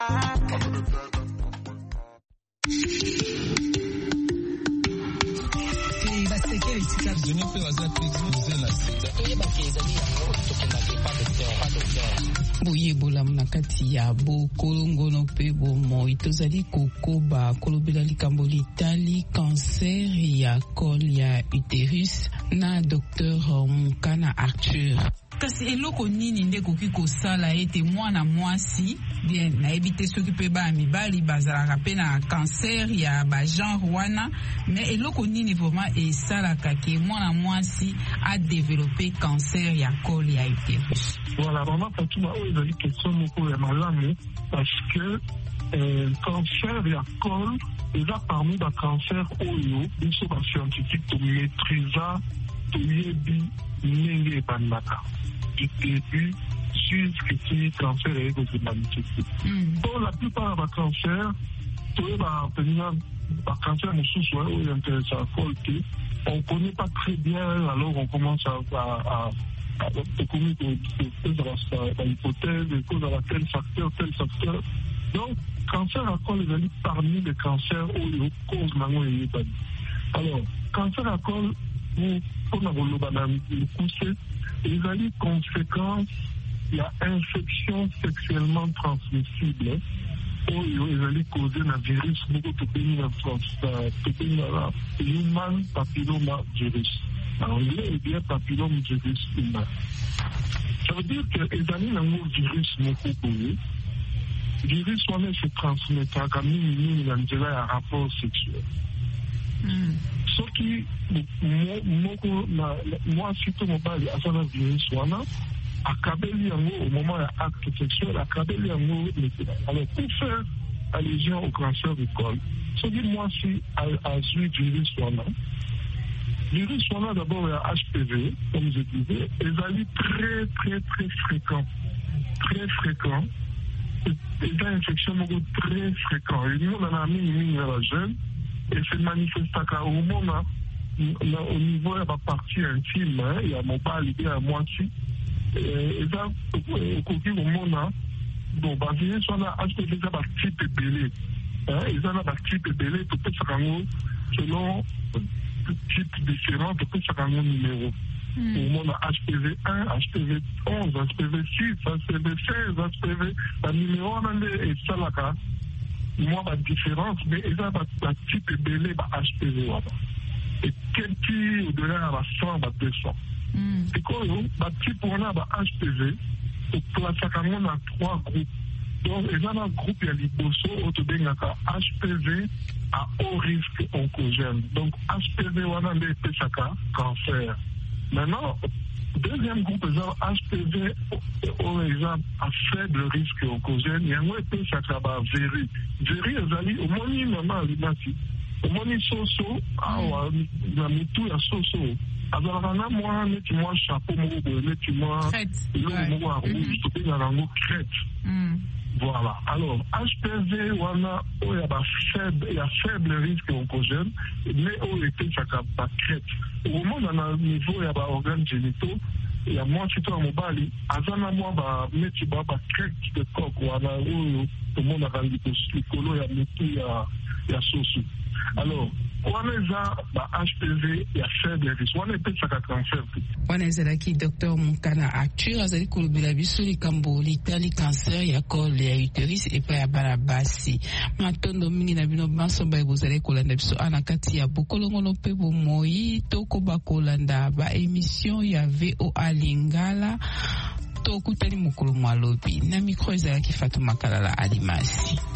boyebola na kati ya bokolongono pe bomoi tozali kokoba kolobela likambo litali cancer ya col ya utérus na Dr Mukana Arthur. Kasi eloko nini nde koki kosala ete mwana mwasi bien nayebi te soki mpe ba mibali bazalaka mpe na cancer ya bagenre wana, mais eloko nini vraiment esalaka ke mwana mwasi adevelope cancer ya col ya utérus? Voilà, vraiment Fatima, ezali question moko ya malamu parce que cancer ya col eza parmi bacancer oyo biso bascientifique tomaîtrisa toyebi ndenge ebandaka du début jusqu'à cancer et de manifester. Pour la plupart des cancers, tous les cancers nous intéressent à folter. On ne connaît pas très bien, alors on commence à connaître l'hypothèse, les causes à tel facteur. Donc, cancer à col est parmi les cancers où les causes maintenant est. Alors, cancer à col, pour nous pousser, il y a des conséquences. Il y a infection sexuellement transmissible où il y a causé un virus human papilloma virus. En anglais, il y a papilloma virus humain. Ça veut dire que les amis ont un virus Le virus se transmet comme une rapport sexuel. Ce qui, moi, surtout, je mon virus akabeli yango au moment de l'acte sexuel, akabeli yango. Alors, pour faire allusion au cancer du col, ce qui moi si a eu virus wana d'abord il y a HPV, comme je disais, ils allaient très fréquent. Très fréquent. Et une infection très fréquent. Et nous, on a mis la jeune, et c'est manifesté au moment au niveau de la partie intime, il y a mon pas l'idée à moitié. Et ça, au côté au monde, bon, bah, c'est ça, HPV, ça va type épelé. Et ça, va type épelé, peut-être ça selon type différent, peut-être ça numéro. Au monde, HPV 1, HPV 11, HPV 6, HPV 16, HPV, la numéro, on est ça là, moi, la différence, mais ça va type épelé, HPV, et quel qui, au-delà, va 100, va 200. C'est quoi, type on a HPV, on place dans 3 groupes. Donc, il y a un groupe, il y a les HPV à haut risque oncogène. Donc, HPV, on a les cancer. Maintenant, deuxième groupe, il y a HPV à faible risque oncogène. Il y a un PSAK, VERI. VERI, au moins, au moins, soso, dans le tout, il y a soso. Alors, moi, mettez-moi chapeau, mettez-moi crête. Voilà. Alors, HPV, il y a faible risque oncogène, mais on était à crête. Au moment où on a un niveau, il y a des organes génitaux, il y a moins de temps mobile, azana moi, mettez-moi crête de coq, ou on a tout le monde a rendu le colo, il y a soso. Alors, waneza HPV ya faible risque wana epesaka cancer. Wana ezalaki Dr Mukana Arthur azali kolobela biso likambo litali cancer ya col ya utérus epai ya bana basi. Matondo mingi na bino bansomba ebozali kolanda biso ana kati ya bokolongono mpe bomoi tokoba kolanda ba émission ya VOA Lingala tokutani mokolo mwalobi na micro ezalaki Fatuma Kalala Alimasi.